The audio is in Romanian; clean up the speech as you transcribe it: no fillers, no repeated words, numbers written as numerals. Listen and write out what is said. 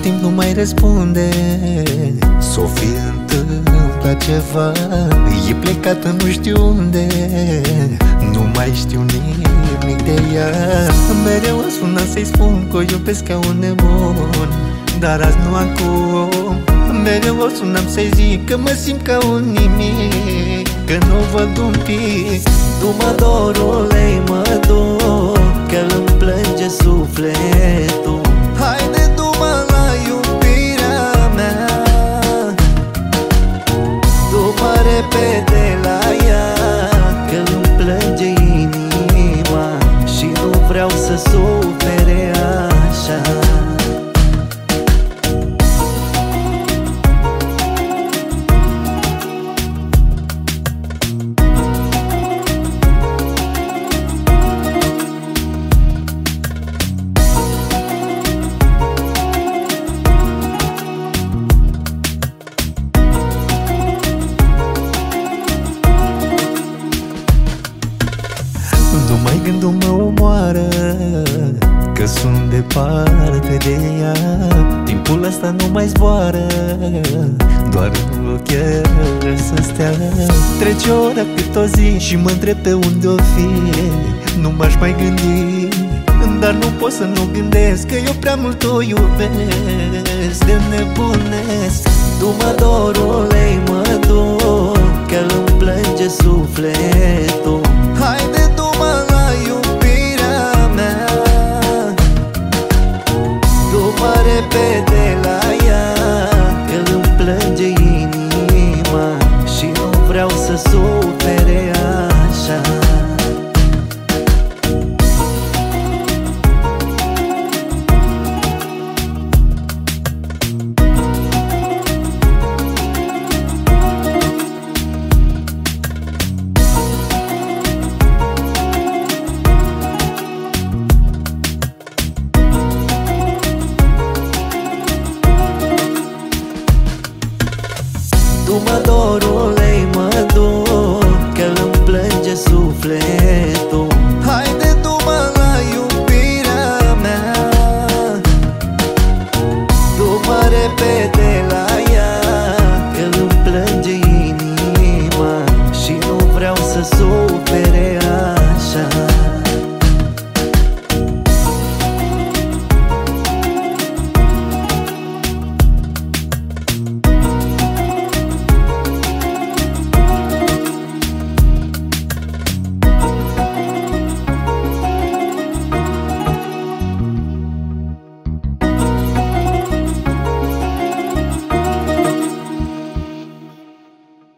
timp nu mai răspunde. S-o fi întâmplat ceva, e plecată nu știu unde. Nu mai știu nimic de ea. Mereu îmi sunam să-i spun că o iubesc ca un nebun, dar azi nu acum. Mereu o sunam să-i zic că mă simt ca un nimic, că nu văd un pic. Tu mă dorule, mă dor, că îmi plânge sufletul. Haide du-mă la iubirea mea, du-mă repede la ea, că îmi plânge inima și nu vreau să sufere așa. Numai gândul mă omoară, că sunt departe de ea. Timpul ăsta nu mai zboară, doar în ochi să stea. Trece o oră cât o zi și mă întreb pe unde o fi. Nu m-aș mai gândi, dar nu pot să nu gândesc, că eu prea mult o iubesc, de nebunesc. Tu mă dorule, mă dor, că îmi plânge sufletul. Haide du-mă la iubirea mea, du-mă repede la ea, că îmi plânge inima și nu vreau să sufere așa.